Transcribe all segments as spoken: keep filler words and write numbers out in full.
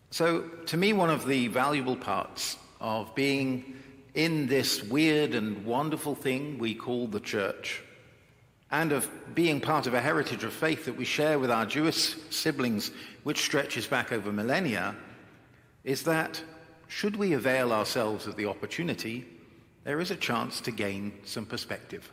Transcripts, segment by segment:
So, to me, one of the valuable parts of being in this weird and wonderful thing we call the church, and of being part of a heritage of faith that we share with our Jewish siblings, which stretches back over millennia, is that should we avail ourselves of the opportunity, there is a chance to gain some perspective.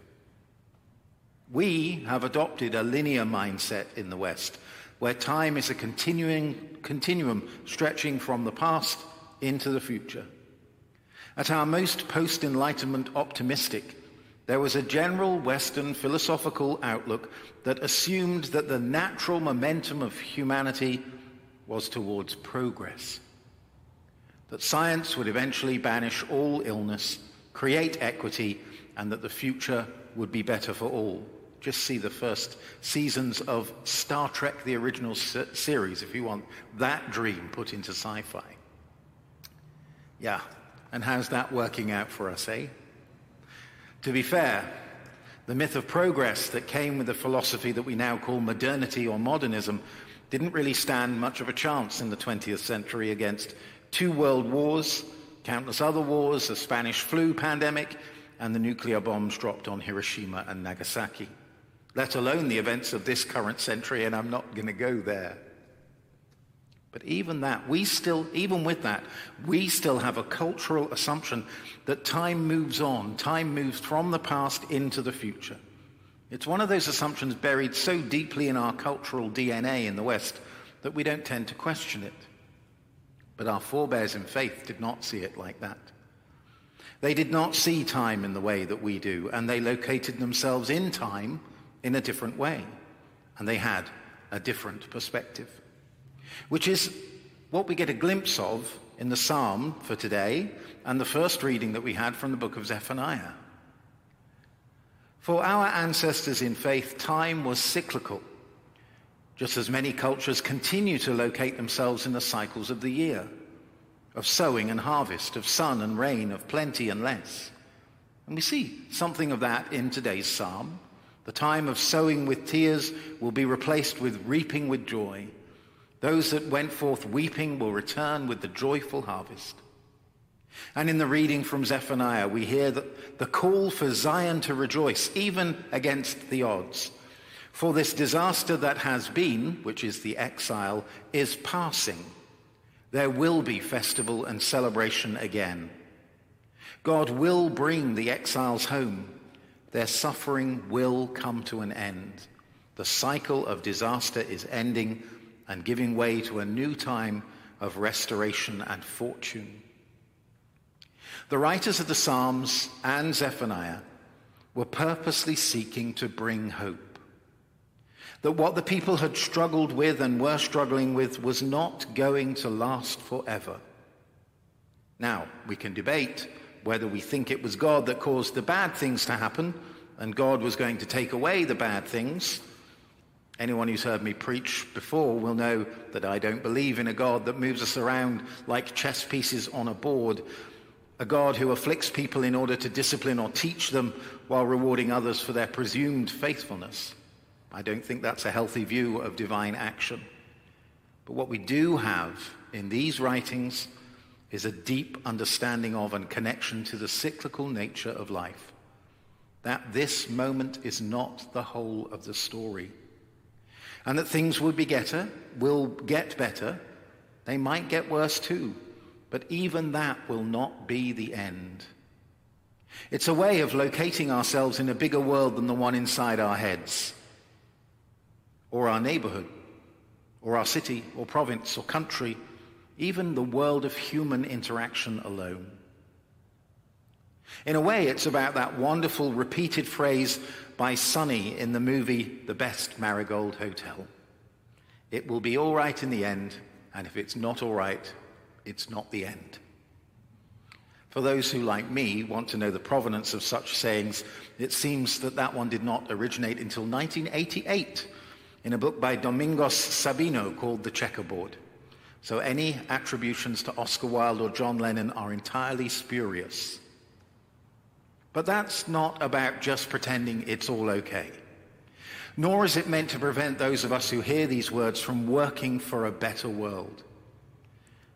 We have adopted a linear mindset in the West, where time is a continuing continuum stretching from the past into the future. At our most post-Enlightenment optimistic, there was a general Western philosophical outlook that assumed that the natural momentum of humanity was towards progress, that science would eventually banish all illness, create equity, and that the future would be better for all. Just see the first seasons of Star Trek, the original se- series, if you want that dream put into sci-fi. Yeah, and how's that working out for us, eh? To be fair, the myth of progress that came with the philosophy that we now call modernity or modernism didn't really stand much of a chance in the twentieth century against two world wars, countless other wars, the Spanish flu pandemic, and the nuclear bombs dropped on Hiroshima and Nagasaki, let alone the events of this current century, and I'm not going to go there. But even that, we still, even with that, we still have a cultural assumption that time moves on, time moves from the past into the future. It's one of those assumptions buried so deeply in our cultural D N A in the West that we don't tend to question it. But our forebears in faith did not see it like that. They did not see time in the way that we do, and they located themselves in time in a different way, and they had a different perspective, which is what we get a glimpse of in the psalm for today and the first reading that we had from the book of Zephaniah. For our ancestors in faith, time was cyclical, just as many cultures continue to locate themselves in the cycles of the year, of sowing and harvest, of sun and rain, of plenty and less. And we see something of that in today's psalm. The time of sowing with tears will be replaced with reaping with joy. Those that went forth weeping will return with the joyful harvest. And in the reading from Zephaniah, we hear that the call for Zion to rejoice, even against the odds. For this disaster that has been, which is the exile, is passing. There will be festival and celebration again. God will bring the exiles home. Their suffering will come to an end. The cycle of disaster is ending and giving way to a new time of restoration and fortune. The writers of the Psalms and Zephaniah were purposely seeking to bring hope. That what the people had struggled with and were struggling with was not going to last forever. Now, we can debate whether we think it was God that caused the bad things to happen and God was going to take away the bad things. Anyone who's heard me preach before will know that I don't believe in a God that moves us around like chess pieces on a board, a God who afflicts people in order to discipline or teach them while rewarding others for their presumed faithfulness. I don't think that's a healthy view of divine action. But what we do have in these writings is a deep understanding of and connection to the cyclical nature of life. That this moment is not the whole of the story. And that things will be better, will get better. They might get worse too. But even that will not be the end. It's a way of locating ourselves in a bigger world than the one inside our heads, or our neighborhood, or our city, or province, or country, even the world of human interaction alone. In a way, it's about that wonderful repeated phrase by Sonny in the movie The Best Marigold Hotel. It will be all right in the end, and if it's not all right, it's not the end. For those who, like me, want to know the provenance of such sayings, it seems that that one did not originate until nineteen eighty-eight in a book by Domingos Sabino called The Checkerboard. So any attributions to Oscar Wilde or John Lennon are entirely spurious. But that's not about just pretending it's all okay. Nor is it meant to prevent those of us who hear these words from working for a better world.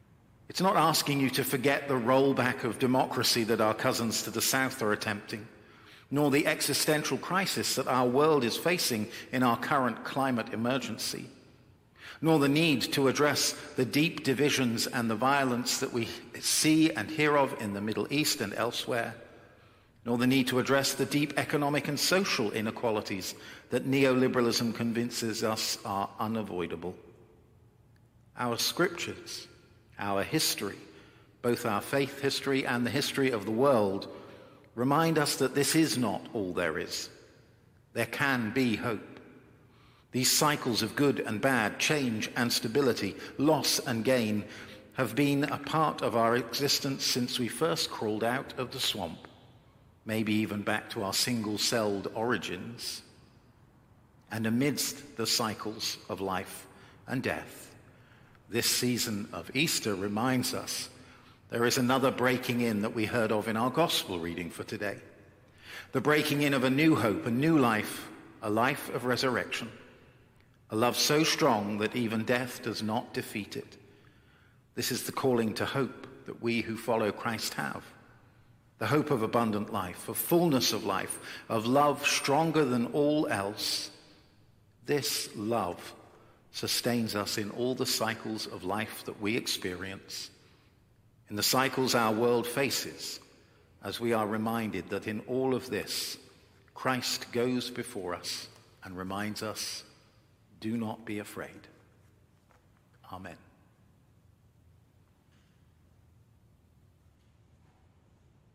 It's not asking you to forget the rollback of democracy that our cousins to the south are attempting, nor the existential crisis that our world is facing in our current climate emergency, nor the need to address the deep divisions and the violence that we see and hear of in the Middle East and elsewhere, nor the need to address the deep economic and social inequalities that neoliberalism convinces us are unavoidable. Our scriptures, our history, both our faith history and the history of the world, remind us that this is not all there is. There can be hope. These cycles of good and bad, change and stability, loss and gain, have been a part of our existence since we first crawled out of the swamp, maybe even back to our single-celled origins. And amidst the cycles of life and death, this season of Easter reminds us there is another breaking in that we heard of in our gospel reading for today. The breaking in of a new hope, a new life, a life of resurrection, a love so strong that even death does not defeat it. This is the calling to hope that we who follow Christ have. The hope of abundant life, of fullness of life, of love stronger than all else. This love sustains us in all the cycles of life that we experience, in the cycles our world faces, as we are reminded that in all of this, Christ goes before us and reminds us, do not be afraid. Amen.